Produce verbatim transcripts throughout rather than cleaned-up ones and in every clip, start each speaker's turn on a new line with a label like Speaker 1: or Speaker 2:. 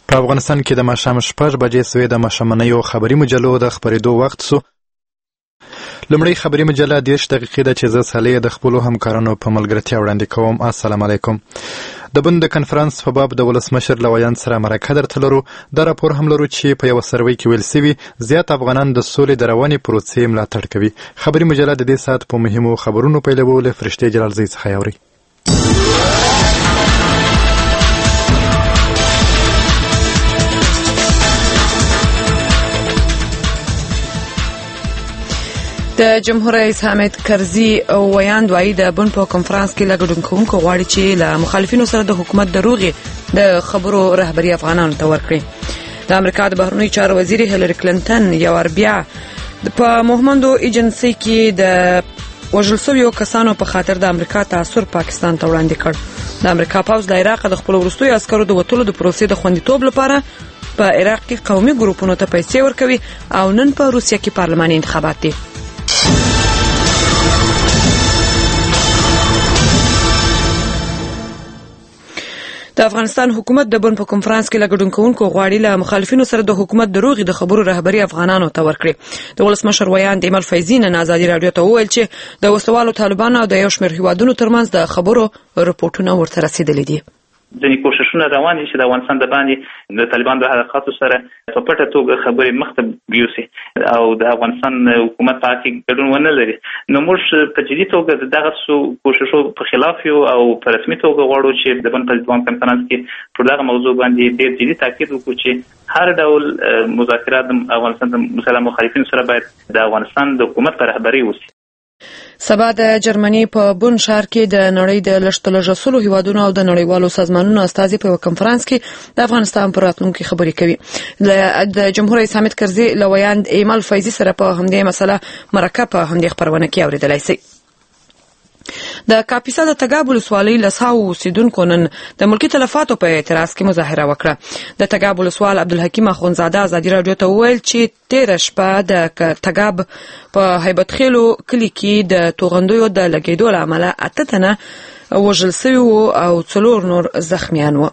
Speaker 1: په افغانستان کې د ماښام شپږ بجې سوې د ماښامنیو خبري مجلو د خپرېدو وخت سو. لومړی خبري مجله دېرش دقیقې ده چې زه صالح د خپلو همکارانو په ملګرتیا وړاندې کوم. السلام علیکم. د بن د کنفرانس په باب د ولسمشر له ویاند سره مرکه درته لرو. دا راپور هم لرو چې په یوه سروې کې ویل سوي زیات افغانان د سولې د روانې پروسې ملاتړ کوي. خبري مجله د دې ساعت په مهمو خبرونو پیلوو له فرشتې جلالزۍ څخه اوري.
Speaker 2: د جمهور رئیس حامد کرزي ویاند وایي د بن په کنفرانس کې له ګډون کوونکو غواړي چې له مخالفینو سره د حکومت د روغې د خبرو رهبري افغانانو ته ورکړي. د امریکا د بهرنیو چارو وزیر هیلری کلینټن یو وار بیا په مهمندو ایجنسۍ کې د وژل شویو کسانو په خاطر د امریکا تاثر پاکستان ته وړاندې کړ. د امریکا پوځ د عراق د خپل وروستیو عسکرو د وتلو د پروسې د خوندیتوب لپاره په عراق کې قومي ګروپونو ته پیسې ورکوي او نن په روسیه کې پارلماني انتخابات دي. د افغانستان حکومت د بن په کنفرانس کې له ګډون کوونکو غواړي له مخالفینو سره د حکومت د روغې د خبرو رهبري افغانانو ته ورکړي. د ولسمشر ویاند ایمل فیضي نن ازادي راډیو ته وویل چې د وسلوالو طالبانو او د یو شمېر هیوادونو ترمنځ د خبرو رپورټونه ورته رسیدلي دي.
Speaker 3: ځینې کوښښونه روان دي چې د افغانستان د باندې د طالبانو د حرکاتو سره په پټه توګه خبرې مخته یوسي او د افغانستان حکومت په کې ګډون ونه لري. نو موږ په جدي توګه دغه څو کوښښو په خلاف یو او په رسمي توګه غواړو چې د بن په کنفرانس کې پر دغه موضوع باندې ډېر جدي تاکید وکړو چې هر ډول مذاکرات د افغانستان د مسلمان مخالفینو سره باید د افغانستان د حکومت په رهبري وشي.
Speaker 2: سبا د جرمني په بون ښار کې د نړۍ د لږترلږه سلو هیوادونو او د نړیوالو سازمانونو استازي په کنفرانس کې د افغانستان پر راتلونکي خبرې کوي. د جمهور رئیس حامد کرزي له ویاند ایمل فیضي سره په همدې مسله مرکه په همدې خبرونه کې اورېدلی شي. د کاپیسا د تګاب ولسوالۍ لسهاو اوسیدونکو نن د ملکي تلفاتو په اعتراض کې مظاهره وکړه. د تګاب ولسوال عبدالحکیم اخوندزاده ازادي راډیو ته وویل چې تېره شپه د تګاب په هیبت خیلو کلي کې د توغندیو د لګېدو له امله اته تنه وژل شوي وو او څلور نور زخمیان وو.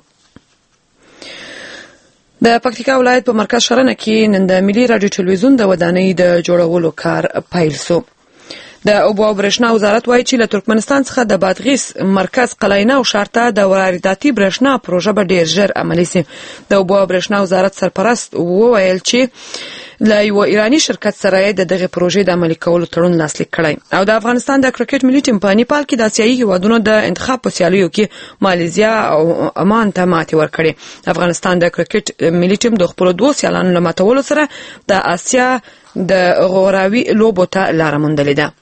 Speaker 2: د پکتیکا ولایت په مرکز شرنه کې نن د ملي راډیو ټلویزیون د ودانۍ د جوړولو کار پیل شو. د اوبو او برېښنا وزارت وایي چې له ترکمنستان څخه د بادغیس مرکز قلاینه او شارته د وارداتي برېښنا پروژه به ډېر ژر عملي شي. د اوبو او برېښنا وزارت سرپرست وویل چې له یو ایرانی شرکت سره د دغه پروژې د عملي کولو تړون لاسلیک کړی. او د افغانستان د کرکټ ملي ټیم په نیپال کې د آسیایي هیوادونو د انتخاب په سیالیو کې مالیزیا او عمان ته ماتې ورکړې. افغانستان د کرکټ ملي ټیم د خپلو دوو سیالانو له ماتولو سره د آسیا د غوراوي لوبو ته لاره موندلې ده.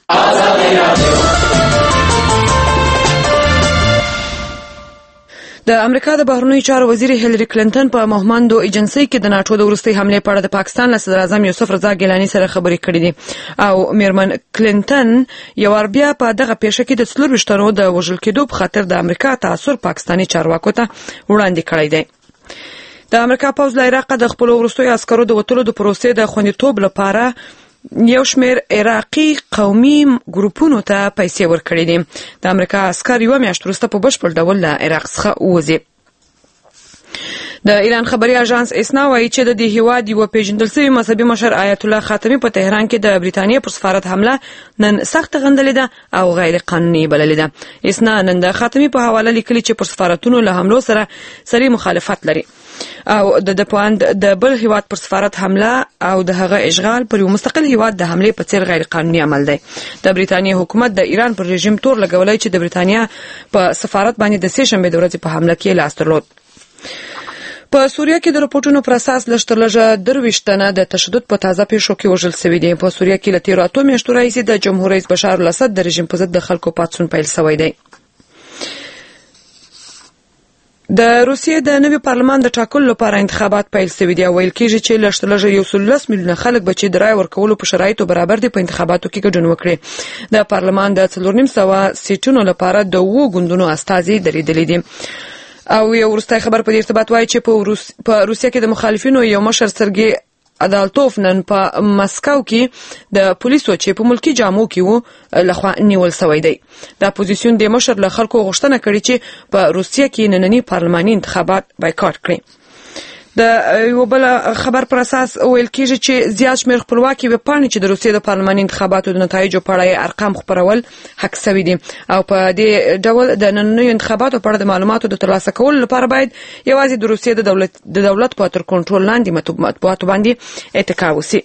Speaker 2: د امریکا د بهرنیو چارو وزیر هیلری کلینټن په مهمندو ایجنسۍ کې د ناټو د وروستۍ حملې په اړه د پاکستان له صدر اعظم یوسف رضا ګیلاني سره خبرې کړې دي او میرمن کلینټن یو وار بیا په دغه پیښه کې د څلورویشت تنو د وژل کېدو په خاطر د امریکا تاثر پاکستاني چارواکو ته وړاندې کړی دی. د امریکا پوځ له عراق د خپل وروستیو عسکرو د وتلو د پروسې د خوندیتوب لپاره یو شمېر عراقي قومي ګروپونو ته پیسې ورکړې دي. د امریکا عسکر یوه میاشت وروسته په بشپړ ډول له عراق څخه ووځي. د ایران خبري اژانس اسنا وایي چې د دې هیواد یو پیژندل شوی مذهبي مشر آیت الله خاتمي په تهران کې د بریتانیا پر سفارت حمله نن سخت غندلې ده او غیر قانوني بللې ده. اسنا نن د خاتمي په حواله لیکلي چې پر سفارتونو له حملو سره سری مخالفت لري او د دپاند د بل هیواد پر سفارت حمله او د هغه اشغال پر یو مستقل هیواد د حمله په څیر غیر قانوني عمل دی. د بریتانیا حکومت د ایران پر رژیم تور لګولای چې د بریتانیا په سفارت باندې د سه شنبه د ورځې په حمله کې لاس درلود. په سوریه کې د رپورټونو پر اساس لږترلږه درویشت تنه د تشدد په تازه پیښو کې وژل شوي دي. په سوریه کې له تیرو اتو میاشتو راهیسې د جمهور رئیس بشار الاسد د رژیم په ضد د خلکو پاڅون پیل شوی دی. د روسیې د نوي پارلمان د ټاکلو لپاره انتخابات پیل شوي دي او ویل کېږي چې لږترلږه یو سل لس میلیونه خلک به چې د رایې ورکولو په شرایطو برابر دي په انتخاباتو کې ګډون وکړي. د پارلمان د څلور نیم سوه سیټونو لپاره د اوو ګوندونو استازي درېدلي دي. او یو وروستی خبر په دې ارتباط وایي چې په روسیه کې د مخالفینو یو مشر سرګي ادالتوف نن په مسکو کې د پولیسو چې په ملکی جامو کې وو لخوا نیول شوی دی. د اپوزیسیون د مشر له خلکو غوښتنه کړې چې په روسیه کې نننی پارلماني انتخابات بایکاټ کړي. د یو بل خبر پر اساس ویل کېږي چې زیات شمېر خپلواکي ویبپاڼې چې د روسیې د پارلماني انتخاباتو د نتایجو په اړه ارقام خپرول حق سوي دي او په دې ډول د نننیو انتخاباتو په اړه د معلوماتو د ترلاسه کولو لپاره باید یوازې د روسیې د دولت د دولت په تر کنټرول لاندې مطبوعاتو باندې اتکا وشي.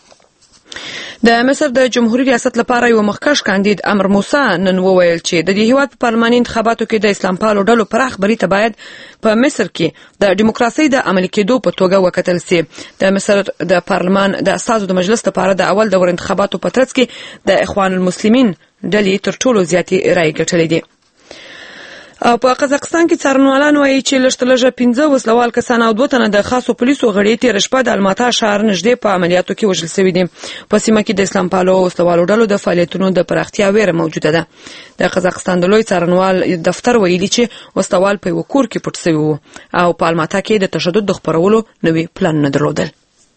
Speaker 2: د مصر د جمهوریت ریاست لپاره یو مخکښ کاندید امر موسی نن وویل چې د دې هیواد په پارلماني انتخاباتو کې د اسلام پالو ډلو پراخ بری ته باید په مصر کې د دیموکراسي د عملي کېدو په توګه وکتل سي. د مصر د پارلمان د اساسو د مجلس لپاره د اول دور انتخاباتو په ترڅ کې د اخوان المسلمین ډلې تر ټولو زیاتې رایې ګټلې دي. او په قزاقستان کې څارنوالان وایي چې لږترلږه پنځه وسلوال کسان او دوه تنه د خاصو پولیسو غړي تېره شپه د الماتا ښار نږدې په عملیاتو کې وژل شوي دي. په سیمه کې د اسلام پالو وسلوالو ډلو د فعالیتونو د پراختیا ویره موجوده ده. د قزاقستان د لوی څارنوال دفتر ویلي چې وسلوال په یو کور کې پټ شوي وو او په الماتا کې د تشدد د خپرولو نوي پلانونه درلودل.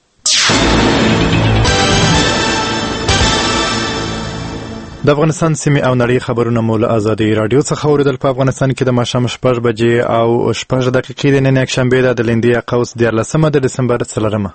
Speaker 1: د افغانستان سیمې او نړۍ خبرونه مو له ازادي رادیو څخه اوریدل. په افغانستان کې د ماښام شپږ بجې او شپږ دقیقې د نن یکشنبې ده د لیندۍ قوس دیارلسمه د ډسمبر څلورمه.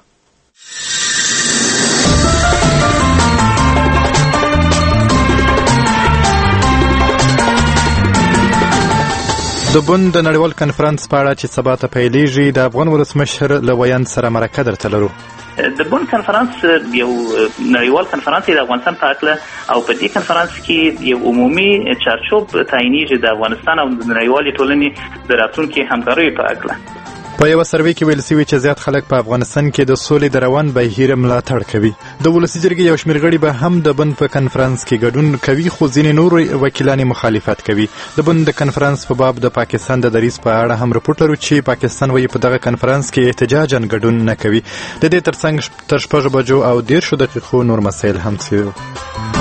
Speaker 1: د بن د نړیوال کنفرانس په اړه چې سبا ته پیلیږي د افغان ولسمشر له ویاند سره مرکه درته لرو.
Speaker 3: د بن کنفرانس یو نړیوال کنفرانس دی د افغانستان په اړه او په دې کنفرانس کې یو عمومي چارچوب تعینېږي د افغانستان او د نړیوالې ټولنې د راتلونکي همکاریو په اړه.
Speaker 1: په یو سروې کې ویل شوي چې زیات خلک په افغانستان کې د سولې د روان بهیر ملاتړ کوي. د ولسي جرګې یو شمېر غړي به هم د بن په کنفرانس کې ګډون کوي خو ځینې نور وکیلان مخالفت کوي. د بن د کنفرانس په باب د پاکستان د دریځ په اړه هم رپورټ لرو چې پاکستان وایي په دغه کنفرانس کې احتجاجاً ګډون نه کوي. د دې ترڅنګ تر شپږ بجو او دېرشو دقیقو نور مسایل هم څېړو.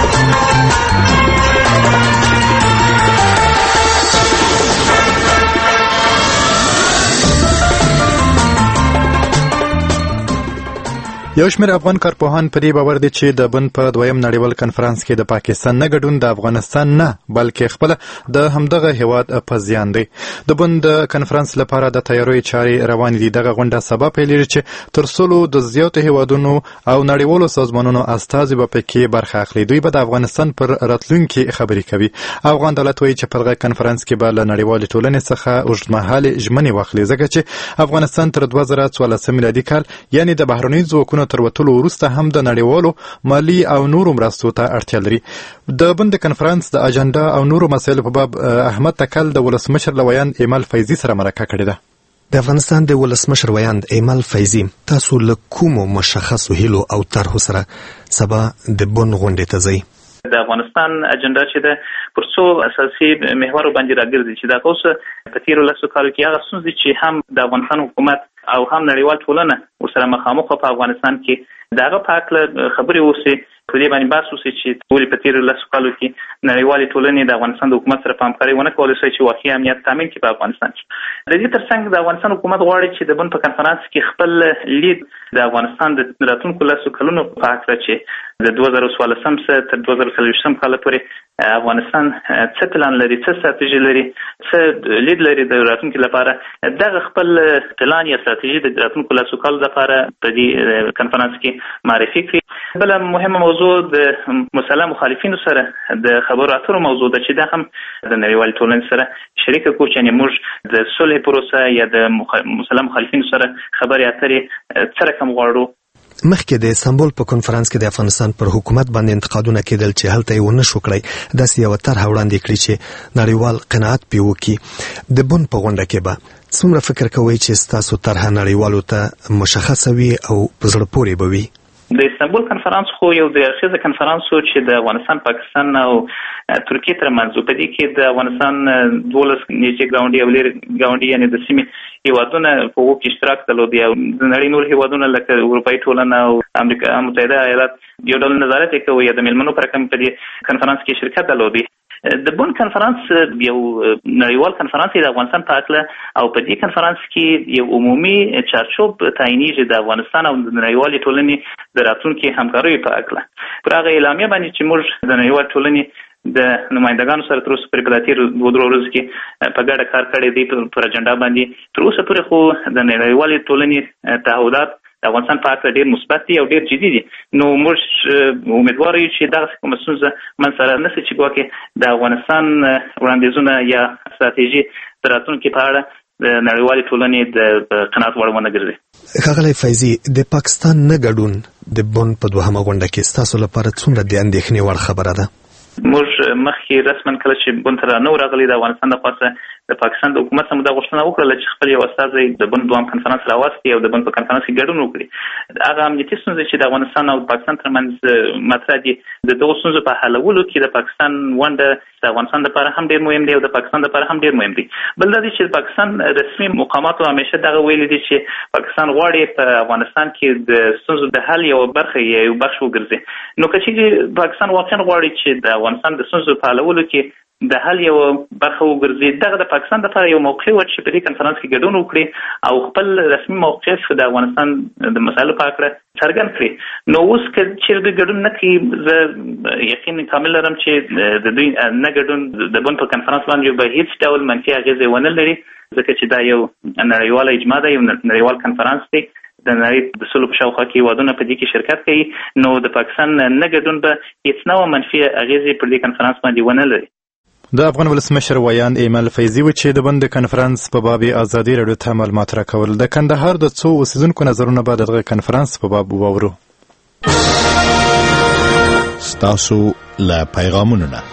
Speaker 1: یو شمېر افغان کارپوهان په دې باور دي چې د بن په دویم نړیوال کنفرانس کې د پاکستان نه ګډون د افغانستان نه بلکې خپله د همدغه هیواد په زیان دی. د بن د کنفرانس لپاره د تیاریو چارې روانې دي. دغه غونډه سبا پیلیږي چې تر سلو د زیاتو هیوادونو او نړیوالو سازمانونو استازي به پکې برخه اخلي. دوی به د افغانستان پر راتلونکي خبرې کوي. افغان دولت وایي چې په دغه کنفرانس کې به له نړیوالې ټولنې څخه اوږدمهالې ژمنې واخلي ځکه چې افغانستان تر دوه زره څوارلسم میلادي کال یعنې د بهرنیو ځواکونو تر وتلو وروسته هم د نړیوالو مالي او نورو مرستو ته اړتیا لري. د بن د کنفرانس د اجنډا او نورو مسایلو په باب احمد تکل د ولسمشر له ویاند ایمل فیضي سره مرکه کړې ده.
Speaker 4: د افغانستان د ولسمشر ویاند ایمل فیضي تاسو له کومو مشخصو هیلو او طرحو سره سبا د بن غونډې ته ځئ؟
Speaker 3: د افغانستان اجنډا چې ده پر څو اساسي محورو باندې راګرځي چې دا اوس په تیرو لسو کالو کې هغه ستونزې چې هم د افغانستان حکومت او هم نړیوال ټولنه ورسره مخامخ په افغانستان کې د هغه په هکله خبرې وشي په دې باندې بحث وشي چې ولې په تیرو لسو کالو کې نړیوالې ټولنې د افغانستان د حکومت سره په همکارۍ ونه کولی شي چې واقعي امنیت تامین کړي په افغانستان کې. د دې ترڅنګ د افغانستان حکومت غواړي چې د بن په کنفرانس کې خپل لید د افغانستان د راتلونکو لسو کلونو په هکله چې د دوه زره څوارلسم څخه تر دوه زره څلوېښتم کاله پورې افغانستان څه پلان لري، څه ستراتیژي لري، څه لید لري د راتلونکي لپاره. دغه خپل پلان یا ستراتیژي د راتلونکو لسو کالو لپاره په دې کنفرانس کې معرفي کړي. بله مهمه موضوع د مسلح مخالفینو سره د خبرو اترو موضوع ده چې دا هم د نړیوالې ټولنې سره شریکه کړو چې موږ د صلح پروسه یا د مسلح مخالفینو سره خبرې اترې څه رقم غواړو.
Speaker 4: مخکې د استانبول په کنفرانس کې د افغانستان پر حکومت باندې انتقادونه کېدل چې هلته یې ونه شو کړی داسې یوه طرحه وړاندې کړي چې نړیوال قناعت پرې وکړي. د بن په غونډه کې به څومره فکر کوئ چې ستاسو طرحه نړیوالو ته مشخصه وي او په زړه پورې به وي؟
Speaker 3: د استانبول کنفرانس خو یو د اخیزه کنفرانس و چې د افغانستان، پاکستان او ترکیې ترمنځ په دې کې د افغانستان دولس نږدې ګاونډي او لرې ګاونډي یعنې د سیمې هیوادونه په هغو کې اشتراک درلودی او د نړۍ نور هیوادونه لکه اروپایي ټولنه او امریکا متحده ایالات یو ډول نظارت یې کوي یا د میلمنو په رقم په دې کنفرانس کې شرکت درلودی. د بون کنفرانس یو نړیوال کنفرانس د افغانستان په اړه او په دې کنفرانس کې یو عمومي چارچوب تعینېږي د افغانستان او د نړیوالې ټولنې د راتلونکي همکاریو په اړه. پر هغه اعلامیه باندې چې موږ د نړیوالې ټولنې د نمائندګانو سره تر اوسه پورې په دې دوه درو ورځو کې په ګډه کار کړی دی پر اجنډا باندې. تر اوسه پورې خو د نړیوالې ټولنې تعهدات د افغانستان په اړه ډېر مثبت دي او ډېر جدي دي. نو موږ امیدوار یو چې دغه کومه ستونزه من سره نشي چې ګواکې د افغانستان وړاندیزونه یا ستراتیژي د راتلونکي په اړه د نړیوالې ټولنې د قناعت وړ ونه ګرځي.
Speaker 4: ښاغلی فیضي، د پاکستان نه ګډون د بون په دوهمه غونډه کې ستاسو لپاره څومره د اندېښنې وړ خبره ده؟
Speaker 3: موږ مخکې رسما کله چې بون ته رانه ورغلي د افغانستان د خاصه د پاکستان د حکومت سره دا غوښتنه وکړه چې خپل یو استازی د بون دوام کنفرانس راوستي او د بون په کنفرانس کې ګډون وکړي. هغه امنیتي ستونزې چې د افغانستان او پاکستان ترمنځ مطرح دي د دغو ستونزو په حلولو کې د پاکستان ونډه د افغانستان لپاره هم ډېر مهم دی او د پاکستان لپاره هم ډېر مهم دی. بل دا دی چې پاکستان رسمي مقاماتو همیشه دغه ویلي دي چې پاکستان غواړي په افغانستان کې د ستونزو د حل یو برخه یو بخش وګرځي. نو که چې پاکستان واقعا غواړي چې د افغانستان د ستونزو په حلولو کې د حل یو برخه وګرځي، دغه د پاکستان لپاره یو موقع و چې په دې کنفرانس کې ګډون وکړي او خپل رسمي موقف د افغانستان د مسایلو په اړه څرګند کړي. نو اوس که چیرې دوی ګډون نه کوي، زه یقین کامل لرم چې د دوی نه ګډون د بون په کنفرانس باندې به هیڅ ډول منفي اغېزې ونه لري، ځکه چې دا یو نړیواله اجماع ده، یو نړیوال کنفرانس دی، د نړۍ د سلو په شاوخوا کې هېوادونه په دې کې شرکت کوي. نو د پاکستان نه ګډون به هیڅ نوع منفي اغېزې پر دې کنفرانس باندې ونه لري.
Speaker 1: د افغان ولسمشر ویان ایمل فیضي و چې د بند کنفرانس په باب ازادي راډیو ته معلومات راکول. د کندهار د څو اوسیدونکو نظرونه به دغه کنفرانس په باب واورو.
Speaker 5: ستاسو له پیغامونو نه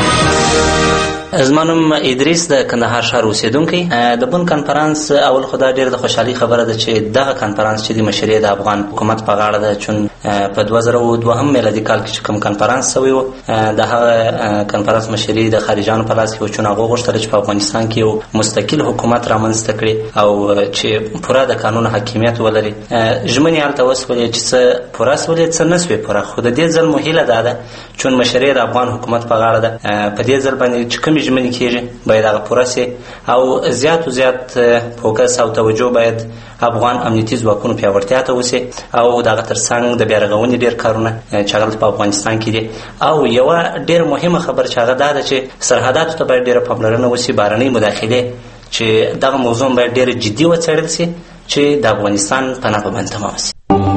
Speaker 6: زما نوم ادریس د کندهار ښار اوسیدونکی. د بون کنفرانس اول خو دا ډېره د خوشحالي خبره ده چې دغه کنفرانس چې د مشرۍ د افغان حکومت په غاړه ده، چون په دوه زره او دوهم میلادي کال کې چې کوم کنفرانس شوی و د هغه کنفرانس مشري د خارجیانو په لاس کې و، چون هغه غوښتل چې په افغانستان کې یو مستقل حکومت رامنځته کړي او چې پوره د قانون حاکمیت ولري. ژمنې هلته وسولې چې څه پوره سولې څه نه سوې پوره، خو د دې ځل مو هیله دا ده چون مشرۍ د افغان حکومت په غاړه ده، په دې ځل باندې چې کومې ژمنې کېږي باید هغه پوره سي او زیات و زیات فوکس او توجه باید افغان امنیتي ځواکونو پیاوړتیا ته وسي او دغه ترڅنګ د بیارغونې ډېر کارونه چې هغه په افغانستان کې دي. او یوه ډېر مهمه خبر چې هغه دا ده چې سرحداتو ته باید ډېره پاملرنه وسي، بهرنۍ مداخلې چې دغه موضوع باید ډېره جدي وڅېړل سي چې د افغانستان په نفع باندې تمام سي.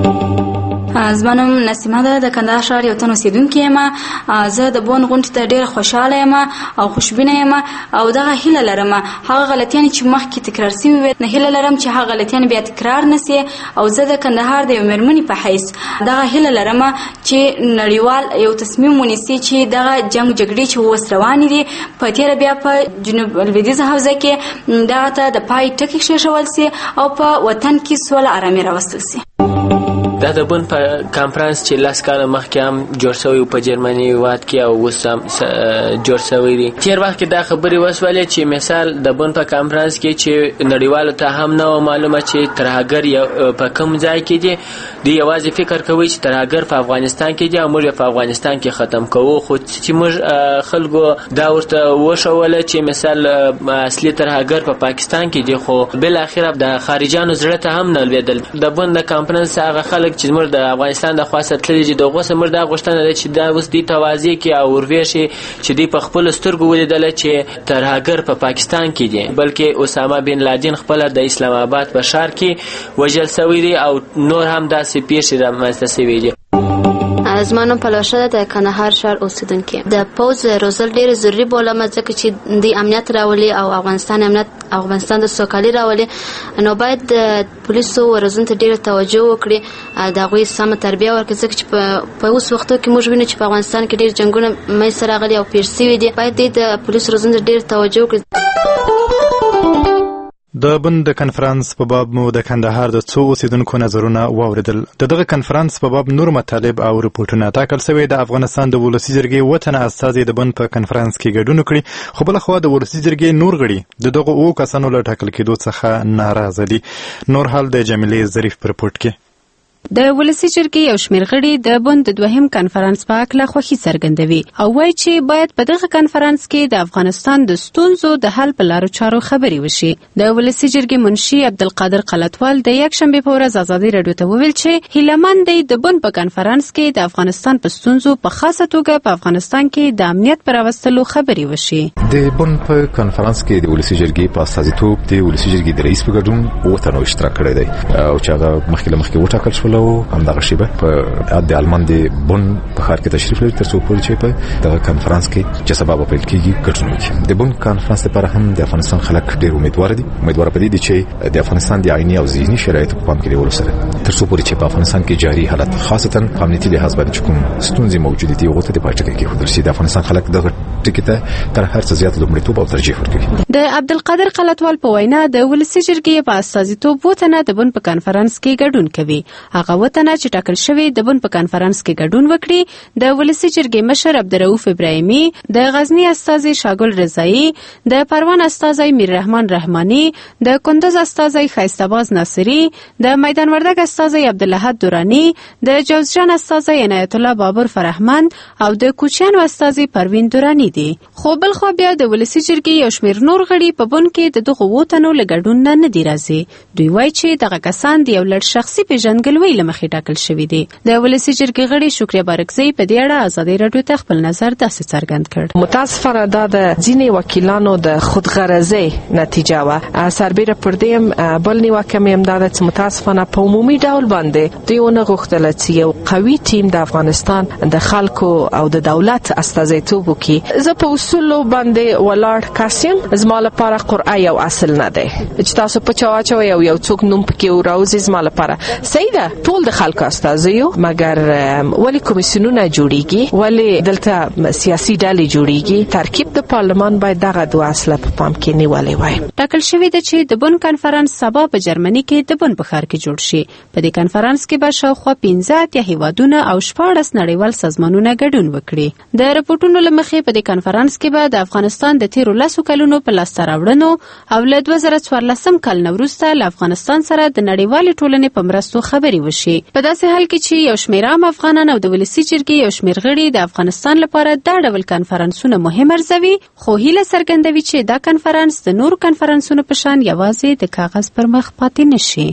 Speaker 7: زما نوم نسیمه ده، د کندهار ښار یو تن اوسیدونکې یم. زه د بون غونډې ته ډېره خوشحاله یم او خوشبینه یم او دغه هیله لرم هغه غلطیانې چې مخکې تکرار سوي وي، نه هیله لرم چې هغه غلطیانې بیا تکرار نه سي. او زه د کندهار د یو مېرمنې په حیث دغه هیله لرم چې نړیوال یو تصمیم ونیسي چې دغه جنګ جګړې چې اوس روانې دي په تېره بیا په جنوب لویدیځه حوزه کې دغه ته د پای ټکی کېښودل سي او په وطن کې سوله ارامي راوستل سي.
Speaker 8: دا د بون په کانفرنس چې لاس کاله مخکې هم جوړ شوی په جرمني هېواد کې او اوس هم جوړ شوی دی. تېر وخت کې دا خبرې وسولې چې مثال د بون په کانفرنس کې چې نړیوالو ته هم نه معلومه چې ترهګر په کوم ځای کې دي، دوی یوازې فکر کوي چې ترهګر په افغانستان کې دي او موږ په افغانستان کې ختم کوو. خو چې موږ خلکو دا ورته وښوله چې مثال اصلي ترهګر په پاکستان کې دي، خو بالاخره د خارجیانو زړه ته هم نه لوېدل. د بون د کانفرنس هغه خلک چې موږ د افغانستان د خوا تللي دي دغو څخه موږ دا غوښتنه ده چې دا اوس دوی ته واضح کړي او ورویښي چې دوی په خپلو سترګو ولیدله چې ترهګر په پاکستان کې دي، بلکې اسامه بن لادن خپله د اسلام آباد په ښار کې وژل شوی دی او نور هم داسې پیښې رامنځته شوي دي.
Speaker 9: زما نوم پلوشه ده، د کندهار ښار اوسیدونکې. د پوځ روزل ډېر ضروري بولم ځکه چې دوی امنیت راولي او افغانستان امنیت افغانستان د سوکالي راولي. نو باید د پولیسو روزنې ته ډېره توجه وکړي، د هغوی سمه تربیه ورکړي، ځکه چې په اوس وختو کې موږ وینو چې په افغانستان کې ډېر جنګونه منځته راغلي او پېښ شوي دي. باید دوی د پولیسو روزنې ته ډېره توجه وکړي.
Speaker 1: د بند کنفرانس په باب مو د کندهار د څو اوسیدونکو نظرونه واوریدل. د دغه کنفرانس په باب نور مطالب او رپورټونه ټاکل شوي. د افغانستان د ولسي جرګې اووه تنه استازي د بند په کنفرانس کې ګډون کړي، خو بله خوا د ولسي جرګې نور غړي د دغو اوو کسانو له ټاکل کېدو څخه ناراضه دي. نور حال د جمیلې ظریف په رپورټ کې.
Speaker 10: د ولسی جرګې یو شمېر غړي د بن د دوهم کنفرانس په اړه خوښي څرګندوي او وایي چې باید په دغه کنفرانس کې د افغانستان د ستونزو د حل په لارو چارو خبرې وشي. د ولسی جرګې منشي عبدالقادر قلتوال د یک شنبه په ورځ ازادي راډیو ته وویل چې هیلهمند دی د بن په کنفرانس کې د افغانستان په ستونزو په خاصه توګه په افغانستان کې د امنیت پر راوستلو خبرې وشي.
Speaker 11: د بن په کنفرانس کې د ولسی جرګې په استازیتوب د ولسی جرګې د رئیس په ګډون اوه تنو اشتراک کړی دی او چې هغه مخکې مخکې وټاکل شول او همدغه شیبه په د آلمان د بن په ښار کې تشریف لري تر څو پورې چې په دغه کنفرانس کې چې سبا به پیل کېږي ګډون وکړي. د بن کنفرانس لپاره هم د افغانستان خلک ډېر امیدوار دي امیدوار په دې دي چې د افغانستان د عیني او ذهني شرایطو په پام کې نیولو سره تر څو پورې چې په افغانستان کې جاري حالت خاصتا په امنیتي لحاظ باندې کوم ستونزې موجودې دي هغه ته د پاتې کې خو درسي د افغانستان خلک دغه ټکی ته تر هر څه زیات لومړیتوب او ترجیح ورکوي.
Speaker 10: د عبدالقادر قلتوال په وینا د ولسی جرګې په استازیتوب وتنه د بن په کنفرانس کې ګډون کوي. هغه وتنه چې ټاکل شوی د بن په کنفرانس کې ګډون وکړي د ولسی جرګې مشر عبدالرؤف ابراهیمي، د غزنی استازي شاګل رضایی، د پروان استازي میر رحمان رحماني، د کندز استازي خیستاباز ناصری، د میدان وردګ استازي عبدالله دورانی، د جوزجان استازي عنایت الله بابر فرهمند او د کوچیانو استازي پروین دورانی دي. خو بل خو بیا د ولسی جرګې یو شمېر نور غړي په بن کې د دغه وتنو له ګډون نه نه دي راځي. دوی وایي چې دغه کسان د یو لړ شخصي پیژندګلوۍ له مخې ټاکل شوي دي. د ولسی جرګې غړي شکریه بارکزی په دې اړه ازادي راډیو ته خپل نظر داسې څرګند کړ.
Speaker 12: متاسفانه دا د ځینې وکیلانو د خودغرضۍ نتیجه وه. سربیره پر دې بل نیوکه مې هم دا ده چې متاسفانه په عمومي ډول باندې دوی ونه غوښتل چې یو قوي ټیم د افغانستان د خلکو او د دولت استازیتوب وکړي. زه په اصولو باندې ولاړ کس یم. زما لپاره قرعه یو اصل نه دی چې تاسو په چا واچوئ او یو څوک نوم پکې راوځي. زما لپاره صحیح ده ټول د خلکو استازي یو، مګر ولې کمیسیونونه جوړیږي، ولې دلته سیاسي ډلې جوړیږي؟ ترکیب د پارلمان باید دغه دوه اصله په پام کې نیولې وای.
Speaker 10: ټاکل شوی دی چې د بن کنفرانس سبا په جرمني کې د بن په ښار کې جوړ شي. په دې کنفرانس کې به شاوخوا پنځه اتیا هیوادونه او شپاړس نړیوال سازمانونه ګډون وکړي. د رپورټونو له مخې په دې کنفرانس کې به د افغانستان د تیرو لسو کلونو په لاسته راوړنو او له دوه زره څوارلسم کال نه وروسته له افغانستان سره د نړیوالې ټولنې په مرستو خبرې وشي. په داسې حال کې چې یو شمېر عام افغانان او د ولسی جرګې یو شمېر غړي د افغانستان لپاره دا ډول کنفرانسونه مهم ارزوي، خو هیله څرګندوي چې دا کنفرانس د نورو کنفرانسونو په شان یوازې د کاغذ پر مخ پاتې نشي.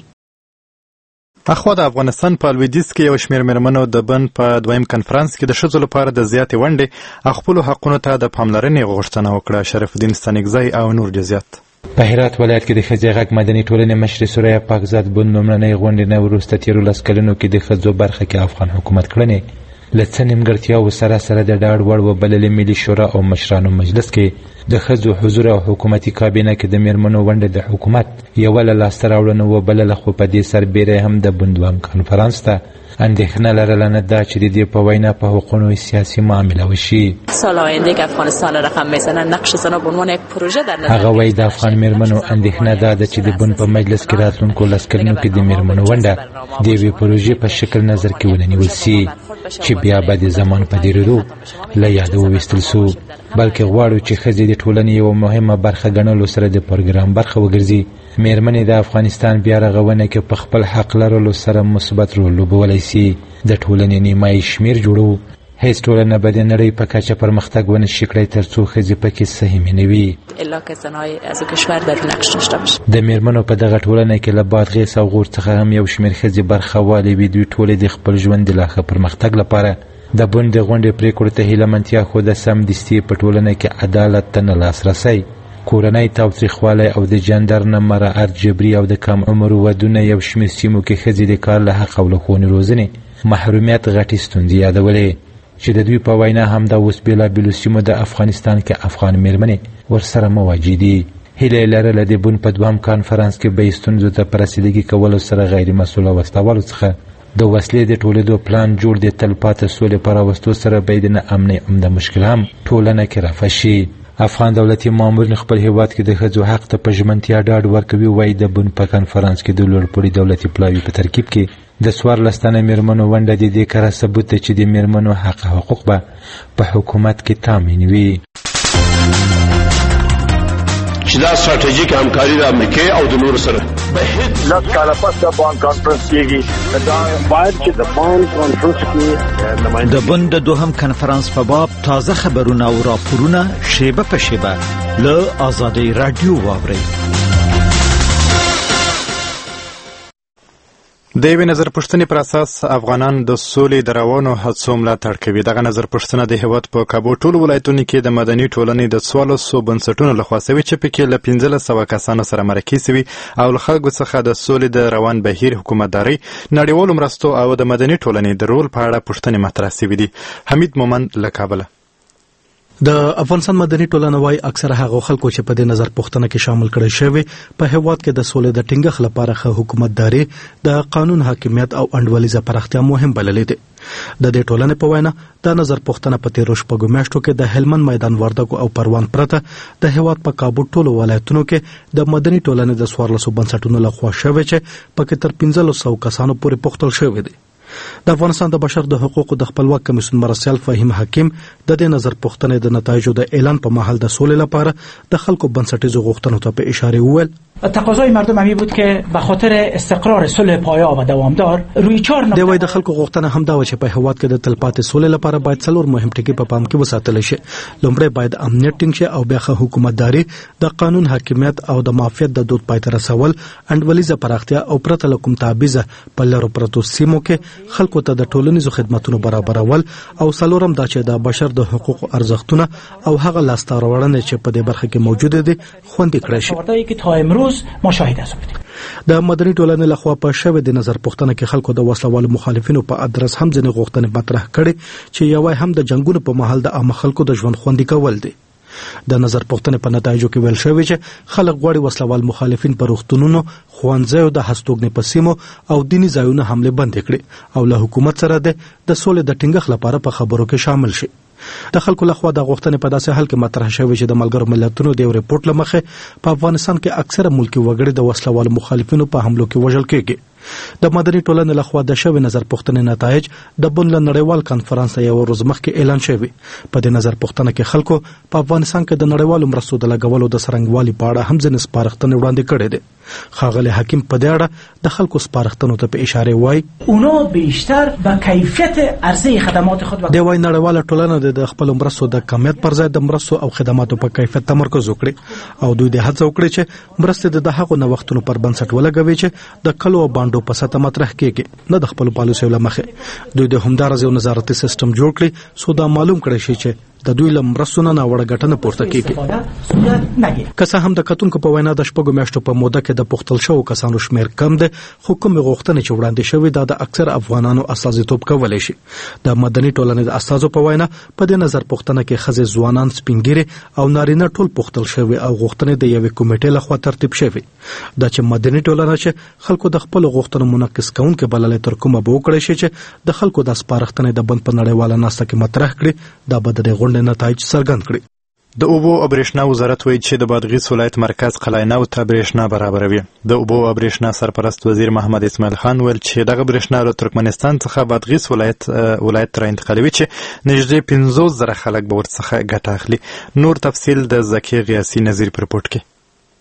Speaker 1: اخوا د افغانستان په لویدیځ کې یو شمېر مېرمنو د بن په دویم کنفرانس کې د ښځو لپاره د زیاتې ونډې او خپلو حقونو ته د پاملرنې غوښتنه وکړه. شرف الدین ستانکزی او نور جزیات.
Speaker 13: په هرات ولایت کې د ښځې غږ مدني ټولنې مشرې سوریه پاکزاد بن لومړنۍ غونډې نه وروسته تېرو لس کلونو کې د ښځو برخه کې افغان حکومت کړنې له څه نیمګړتیاوو سره سره د ډاډ وړ وبللې ملي شورا او مشرانو مجلس کې د ښځو حضور او حکومتي کابینه کې د میرمنو ونډه د حکومت یوه له لاسته راوړنو وبلله، خو په دې سربیره هم د بن دویم کنفرانس ته اندېښنه لرله نه دا چې د دې په وینا په حقوقو سیاسي معامله وشي.
Speaker 14: سال آینده که افغانستان رقم میزنن نقش زنان به عنوان یک پروژه در نظر
Speaker 13: هغه وایي د افغان میرمنو اندېښنه دا ده چې د بن په مجلس کې راتلونکو لس کلونو کې د میرمنو ونډه د یوې پروژې په شکل نظر کې ونه نیول سي چې بیا به د زمان په تېرېدو له یاده وویستل سو، بلکې غواړو چې ښځې د ټولنې یوه مهمه برخه ګڼلو سره د پروګرام برخه وګرځي. میرمنې د افغانستان بیا رغونه کې په خپل حق لرلو سره مثبت رول لوبولی سي. د ټولنې نیمایي شمېر جوړو. هیڅ ټولنه به د نړۍ په کچه پرمختګ ونه شي کړی تر څو ښځې پکې سهمې نه وي.
Speaker 14: الا که زنای از کشور در نقش داشته باشه.
Speaker 13: د میرمنو په دغه ټولنه کې له بادغیس او غور څخه هم یو شمېر ښځې برخه والې وي. دوی ټولې د خپل ژوند د لا ښه پرمختګ لپاره د بن د غونډې پرېکړو ته هیلهمنتیا ښوده، سمدستي په ټولنه کې عدالت ته نه لاسرسی، کورنۍ تاوتریخوالی او د جندر نه مراعات جبري او د کم عمرو ودونه یو شمېر سیمو کې ښځې د کار له حق او له ښوونې روزنې محرومیت غټې ستونزې یادولې چې د دوی په وینا همدا اوس بېلابېلو سیمو د افغانستان کې افغان میرمنې ورسره مواجه دي. هیله یې لرله د بن په دوهم کنفرانس کې به یې ستونزو ته په رسیدګي کولو سره غیر مسؤله وسلوالو څخه د وسلې د ټولېدو پلان جوړ دی. تل پاته سولې په راوستو سره به یې د ناامنۍ عمده مشکل هم ټولنه کې رفع شي. افغان دولتي مامورین خپل هیواد کې د ښځو حق ته په ژمنتیا ډاډ ورکوي. وایي د بن په کنفرانس کې د لوړپوړي دولتي پلاوي په ترکیب کې د څوارلس تنه میرمنو ونډه د دې کره ثبوت دی چې د میرمنو حق حقوق به په حکومت کې تامین وي.
Speaker 15: چې دا ستراتیژیک همکاري د امریکا او د نورو سره
Speaker 16: به هیڅ لږ کاله پس د بان کانفرنس کېږي دا باید چې د بان کانفرنس کې
Speaker 17: د بن د دوهم کنفرانس په باب تازه خبرونه او راپورونه شیبه په شیبه له آزادۍ رادیو واورئ.
Speaker 1: د یوې نظر پوښتنې پر اساس افغانان د سولې د روانو هڅو ملاتړ کوي. دغه نظر پوښتنه د هېواد په کابو ټولو ولایتونو کې د مدني ټولنې د څوارلسو بنسټونو لخوا سوي چې پکې له پنځلس سوه کسانو سره مرکې سوي او له خلکو څخه د سولې د روان بهیر، حکومتدارۍ، نړیوالو مرستو او د مدني ټولنې د رول په اړه پوښتنې مطرح سوي دي. حمید مومند له کابله.
Speaker 18: د افغانستان مدني ټولنه وايي اکثره هغه خلکو چې په دې نظر پوښتنه کې شامل کړي شوی په هیواد کې د سولې د ټینګښت لپاره ښه حکومتداري، د قانون حاکمیت او انډولیزه پراختیا مهم بللې دي. د دې ټولنې په وینا د نظر پوښتنه په تیرو شپږو میاشتو کې د هلمند میدان، وردګو او پروان پرته د هیواد په کابو ټولو ولایتونو کې د مدني ټولنې د څوارلسو بنسټونو لخوا شوی چې پکې تر پنځلس سوه کسانو پورې پوښتل شوی دی. د افغانستان د بشر د حقوقو د خپلواک کمیسیون مرستیال فهیم حکیم د دې نظر پوښتنې د نتایجو د اعلان په محل د سولې لپاره د خلکو بنسټیزو غوښتنو ته په اشاره وویل
Speaker 19: تقاضای مردم همی بود که به خاطر استقرار صلح پایدار و دوامدار روی چهار نقطه
Speaker 18: د وای د خلکو غوښتنه هم دا و چې په هیواد کې د تلپاتې سولې لپاره باید څلور مهم ټکي په پام کې وساتل شي. لومړی باید امنیت ټینګ شي او بیا ښه حکومتداري، د قانون حاکمیت او د معافیت د دود پای ته رسول، انډولیزه پراختیا او پرته له کوم تعبیزه په لرو پرتو سیمو کې خلکو ته د ټولنیزو خدماتونو برابرول، او څلورم دا چې د بشر د حقوقو ارزښتونه او هغه لاسته راوړنې چې په دې برخه کې موجود دي خوندي کړي شي.
Speaker 19: مشاهده شد.
Speaker 18: د مدني ټولنې لخوا په شوې د نظر پوښتنه کې خلکو د وسلوالو مخالفینو په ادرس هم ځینې غوښتنې مطرح کړي چې یوه هم د جنگونو په محل د عام خلکو د ژوند خوندي کول دي. د نظر پوښتنې په نتایجو کې ویل شوی چې خلک غواړي وسلوال مخالفین په روغتونونو، ښوونځیو، د هستوګنې په سیمو او دیني ځایونو حمله بند کړي او له حکومت سره د سولې د ټینګښت لپاره په خبرو کې شامل شي. د خلکو لخوا د غوښتنې په داسې حال کې مطرح شوی چې د ملګرو ملتونو د یو ریپورت له مخې په افغانستان کې اکثره ملکي وګړي د وسلوالو مخالفینو په حملو کې وژل کېږي. د مدني ټولنې لخوا د شوی نظر پوښتنې نتایج د بن له نړیوال کانفرنس یو ورځ مخکې اعلان شوی. په دې نظر پوښتنه کې خلکو په افغانستان کې د نړیوالو مرستو د لګولو د څرنګوالي په اړه هم ځینې سپارښتنې وړاندې کړې دي. ښاغلی حکیم په دې اړه د خلکو سپارښتنو ته په اشاره وایي
Speaker 19: اونا بیشتر به کیفیت عرضه خدمات خود
Speaker 18: د وای نړیواله ټولنه د خپل مرستو د کمیت پر ځای د مرستو او خدماتو په کیفیت تمرکز وکړي او دوی د هڅه وکړي چې مرستې د هغو نوښتونو پر بنسټ ولګوي چې د کلو او بانډو په سطح مطرح کېږي، نه د خپل پالیسیو له مخې. دوی د همدارز یو نظارتي سیستم جوړ کړي څو دا معلوم کړي شي چې د دوی له مرستو نه ناوړه ګټنه پورته کېږي. که څه هم د کتونکو په وینا د شپږو میاشتو په موده کې د پوښتل شوو کسانو شمیر کم دی، خو کومې غوښتنې چې وړاندې شوې دا د اکثر افغانانو استازیتوب کولی شي. د مدني ټولنې د استازو په وینا په دې نظر پوښتنه کې ښځې، ځوانان، سپین ږیري او نارینه ټول پوښتل شوي او غوښتنې د یوې کمیټې لخوا ترتیب شوي. دا چې مدني ټولنه چې خلکو د خپلو غوښتنو منعکس کوونکې بللې تر کومه به وکړی شي چې د خلکو د سپارښتنې د بند په نړیواله ناسته کې مطرح کړي، دا به د دې غونډې نتایج څرګند کړي.
Speaker 1: د اوبو او برېښنا وزارت وایي چې د بادغیس ولایت مرکز قلعهنو ته برېښنا برابروي. د اوبو او برېښنا سرپرست وزیر محمد اسماعیل خان ویل چې دغه برېښنا له ترکمنستان څخه بادغیس ولایت ولایت ته انتقالوي چې نږدې پنځوس زره خلک به ورڅخه ګټه اخلي. نور تفصیل د زکی غیاسي نظیر په رپورټ کې.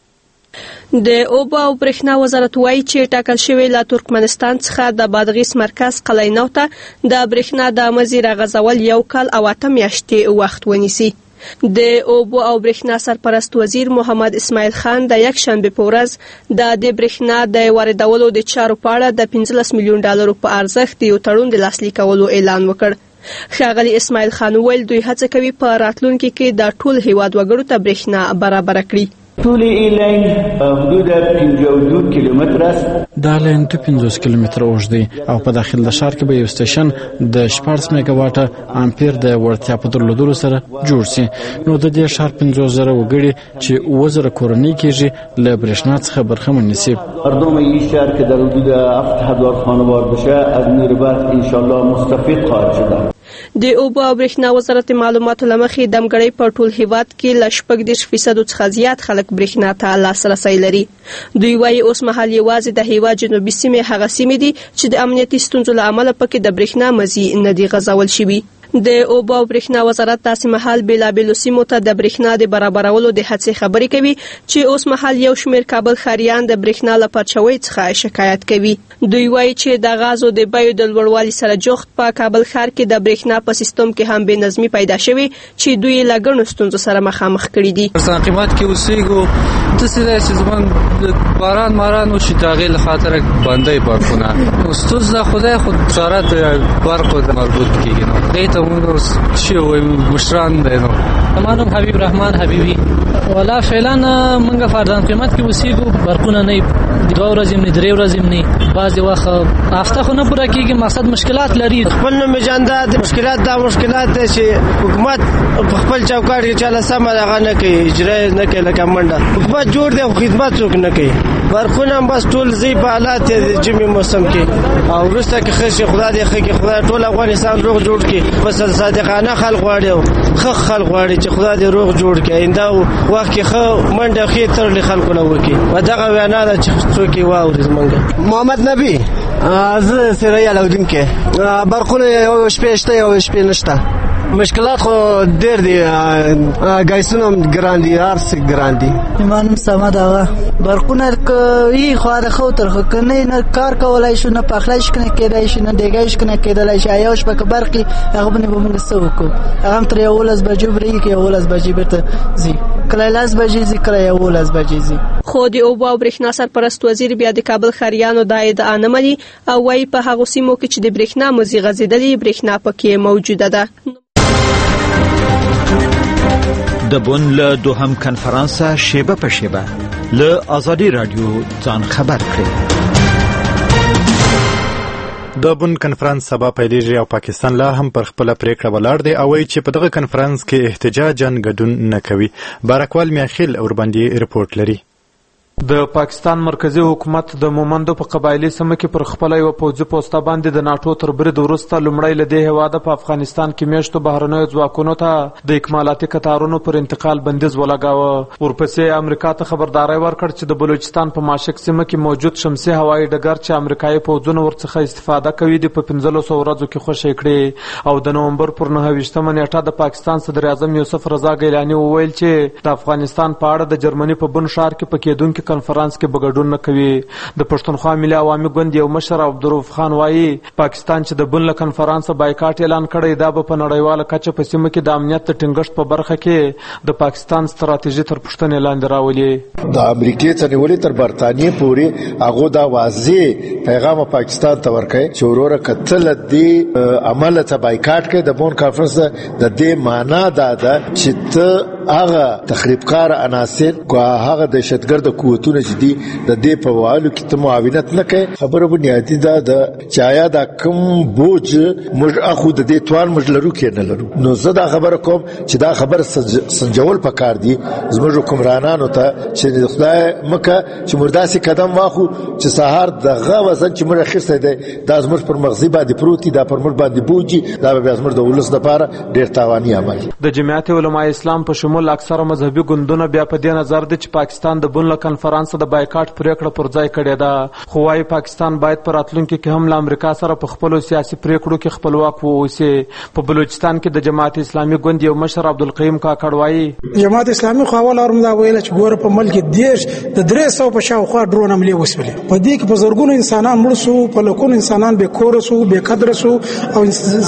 Speaker 20: د اوبو او برېښنا وزارت وایي چې ټاکل شوی له ترکمنستان څخه د بادغیس مرکز قلعهنو ته د برېښنا د مزي راغځول یو کال او اته میاشتې وخت ونیسي. د اوبو او برېښنا سرپرست وزیر محمد اسماعیل خان د یک شنبه په ورځ د دې برېښنا د واردولو د چارو په اړه د پنځلس میلیون ډالرو په ارزښت یو تړون د لاسلیک کولو اعلان وکړ. ښاغلي اسماعیل خان وویل دوی هڅه کوي په راتلونکي کې د ټول هیواد وګړو ته برېښنا برابر کړي.
Speaker 21: طول این لین حدود پنځه او دوه کیلومتر است.
Speaker 22: دا لین ته پنځوس کیلومتره اوږد دی او په داخل د ښار کې به یو سټیشن د شپاړس میګا واټه امپیر د وړتیا په درلودلو سره جوړ شي. نو د دې ښار پنځوس زره وګړي چې اووه زره کورنۍ کېږي له برېښنا څخه برخمن نیسي.
Speaker 21: مردم این شهر که در حدود هفت هزار خانوار بشه از نور برق انشالله مستفید خواهد شد.
Speaker 20: د اوبو او برېښنا وزارت معلوماتو له مخې دمګړۍ په ټول هیواد کې له شپږ دېرش فیصدو څخه زیات خلک برېښنا ته لاسرسی لري. دوی وایي اوس مهال یوازې د هیواد جنوبي سیمې هغه سیمې دي چې د امنیتي ستونزو له امله پکې د برېښنا مزي نه دي غځول شوي. د اوبو او برېښنا وزارت داسې مهال بېلابېلو سیمو ته د برېښنا د برابرولو د هڅې خبرې کوي چې اوس مهال یو شمېر کابل ښاریان د برېښنا له پرچاوۍ څخه شکایت کوي. دوی وایي چې د غازو د بیو د لوړوالي سره جوخت په کابل ښار کې د برېښنا په سیستم کې هم بې نظمي پیدا شوې چې دوی له ګڼو ستونزو سره مخامخ کړي دي.
Speaker 2: په قیمت کې اوسېږو داسې دی چې زموږ باران ماران وشي د هغې له خاطره بندوي برقونه. ستونزه خدای خو چاره د برقو مربوط کېږي نو هغې ته موږ اوس څه ووایو مشران دی نو.
Speaker 4: زما نوم حبیب رحمان حبیبي. والا فعلا موږ فردان قیمت کې اوسېږو برقونه نه دوه ورځې نه درې ورځې نه بعضې وخت هفته خو نه پوره کېږي. مقصد مشکلات لري.
Speaker 23: خپل نوم مې جانداد. مشکلات دا مشکلات دی چې حکومت په خپل چوکاټ کې چاله سمه دغه نه کوي اجرا نه کوي لکه منډه. حکومت جوړ دی خو خدمت څوک نه کوي. برقونه هم بس ټول ځي په حالات دی د ژمي موسم کې او وروسته کې ښه شي خدای دې ښه کړي. خدای ټول افغانستان روغ جوړ کړي. بس صادقانه خلک غواړي او ښه خلک غواړي چې خدای دې روغ جوړ کړي. آینده وخت کې ښه منډه ښې تړلې خلکو له وکړي. په دغه وینا ده چې څوک یې واوري. زمونږ محمد نبي زه سرای علاودین کې برقونه یو شپې شته یو شپې نشته. مشکلات خو ډېر دي. ګایسونه هم ګران دي هر څه ګران دي.
Speaker 24: ایمان صمد آغا برقونه کوي خو د خو تر خو کنه نه کار کولای شو نه پخلی شو نه کېدای شي نه دیګای شو نه کېدای شي. یو شپه برقي هغه باندې به موږ څه وکړو. هغه تر یو ولس بجو بري کې یو ولس بجې بیرته زی کله لاس بجې زی کله یو ولس بجې زی.
Speaker 20: خو د اوبو او برېښنا سرپرست وزیر بیا د کابل ښاریانو دا ادعا نه مني او وایي په هغو سیمو کې چې د برېښنا مزي غځېدلې برېښنا پکې موجوده ده.
Speaker 17: د بون له دوهم کنفرانسه شیبه په شیبه له ازادي رادیو ځان خبر کړي.
Speaker 1: د بون کنفرانس سبا پیلېږي او پاکستان لا هم پر خپله پریکړه ولاړ دی او وایي چې په دغه کنفرانس کې احتجاجاً ګډون نه کوي. بارکوال میاخیل ورباندې رپورټ لري.
Speaker 25: د پاکستان مرکزی حکومت د مومندو په قبایلی سیمه کې پر خپل یو پوځي پوسټه باندې د ناټو تر برید وروسته لومړی له دې هېواده په افغانستان کې میاشتو بهرنیو ځواکونو ته د اکمالاتي کتارونو پر انتقال بندیز ولګاوه. ورپسې امریکا ته خبرداری ورکړ چې د بلوچستان په ماشک سیمه کې موجود شمسي هوایي ډګر چې امریکایي پوځونه ورڅخه استفاده کوي د په پنځلسو ورځو کې خوشی کړي. او د نومبر پر نهه ویشتمه نیټه د پاکستان صدر اعظم یوسف رضا ګیلاني وویل چې د افغانستان په اړه د جرمني په بن ښار کې په کېدونکي کنفرانس کې بګډون نه کوي. د پښتونخوا ملي عوامي ګوند یو مشر عبدالرؤف خان وایي پاکستان چې د بن له کنفرانس بایکاټ اعلان کړی دا به په نړیواله کچه په سیمه کې د امنیت د ټینګښت په برخه کې د پاکستان ستراتیژي تر پوښتنې لاندې راولي.
Speaker 26: د امریکې څخه نیولې تر برتانیې پورې هغه دا واضح پیغام پاکستان ته ورکړي چې وروره کتل د عمل ته بایکاټ کوي. د بون کنفرانس د دې معنا دا ده چې ته هغه تخریبکار عناصر کو هغه دهشتګرد قوتونه چې دي د دې په والو کې ته معاونت نه کوي. خبره بنیادی ده د چایا دا کم بوج موږ اخو د دې توان موږ لرو کې نه لرو. نو زه دا خبره کوم چې دا خبر سنجول پکار دي زموږ حکمرانانو ته چې خدای مکه چې مرداسي قدم واخو چې سهار دغه وزن چې موږ اخیسته دی دا زموږ پر مغزي باندې پروتي دا پر موږ باندې بوجي دا به زموږ د ولس لپاره ډیر تاواني عمل.
Speaker 25: د جمعیت علماء اسلام په شمول اکثره مذهبي ګوندونه بیا په دې نظر دي چې پاکستان د بن له کنفرانس د بایکاټ پریکړه پر ځای کړې ده. خو وايي پاکستان باید پر راتلونکي کې هم له امریکا سره په خپلو سیاسي پریکړو کې خپلواک واوسي. په بلوچستان کې د جماعت اسلامي ګوند یو مشر عبدالقیوم کاکړ وايي
Speaker 27: جماعت اسلامي خو اول اورم دا ویل چې ګوره په ملک دیش د درې سوه په شاوخوا ډرون حملې وسولې. په دې کې په زرګونو انسانان مړه سو، په لکونو انسانان بې کوره سو، بې قدره سو او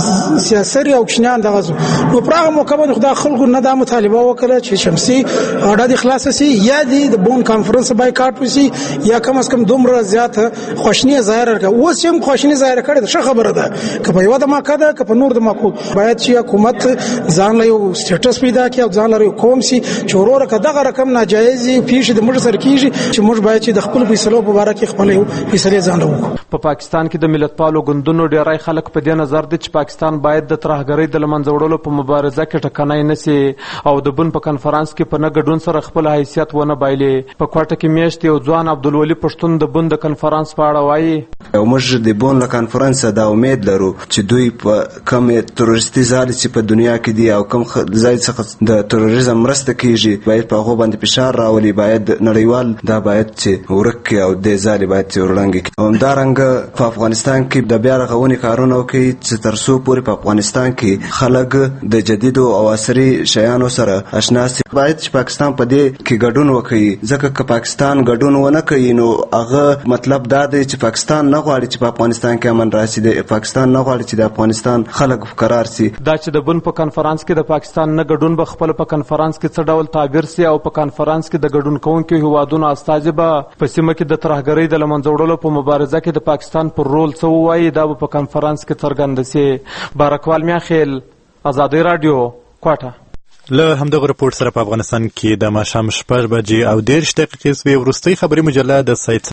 Speaker 27: سیاسي او کشنیان دغه سو. نو پر هغه موقع باندې خدای خلکو نه دا مطالبه وکړه چې شمسي اډه د خلاص سي یا د بون کانفرنس بایکاټ وسی یا کم از کم دومره زیات خوشنی ظاهر کړه. اوس هم خوشنی ظاهر کړي ښه خبره ده که په یو د ما کده که په نور د ما کو باید چې حکومت ځان له یو سټیټس پیدا کړي او ځان لري کوم سي چې ورور کداغه رقم ناجایز پیښ د موږ سره کیږي چې موږ باید چې د خپل فیصلو په اړه کې خپل یو فیصله ځان له.
Speaker 25: په پاکستان کې د ملت پالو ګوندونو ډیری خلک په دې نظر دي چې پاکستان باید د ترهګرۍ د لمنځه وړلو په مبارزه کې ټکنۍ نسی او د بن په کنفرانس کې په نه ګډون سره خپل حیثیت ونه بایلي. په کوټه کې میاشت یو ځوان عبدالولي پښتون د بن د کنفرانس په اړه وایي
Speaker 28: او موږ د بون له کنفرانس دا امید لرو چې دوی په کم تروریستي ځای چې په دنیا کې دي او کم ځای څخه د تروریزم مرسته کیږي باید په هغه باندې فشار راولي. باید نړیوال دا باید چې ورک او د ځای باید چې ورنګ او همدارنګه څنګه په افغانستان کې د بیا رغونې کارونه کوي چې تر څو پورې په افغانستان کې خلک د جدیدو او عصري شیانو سره آشنا سي. باید چې پاکستان په دې کې ګډون وکړي، ځکه که پاکستان ګډون ونه کوي نو هغه مطلب دا دی چې پاکستان نه غواړي چې په افغانستان کې امن راشي، د پاکستان نه غواړي چې د افغانستان خلک قرار سي.
Speaker 25: دا چې د بن په کنفرانس کې د پاکستان نه ګډون به خپل په کنفرانس کې څه ډول تعبیر سي او په کنفرانس کې د ګډون کوونکو هیوادونو استازي به په سیمه کې د ترهګرۍ د له منځه وړلو په مبارزه کې د پاکستان پر رول څه ووایي، دا به په کنفرانس کې څرګنده سي. بارکوال میاخیل، ازادي راډیو، کوټه.
Speaker 1: له همدغه رپورټ سره په افغانستان کې د ماښام شپږ بجې او دېرش دقیقې سوې. وروستۍ خبري مجله د سید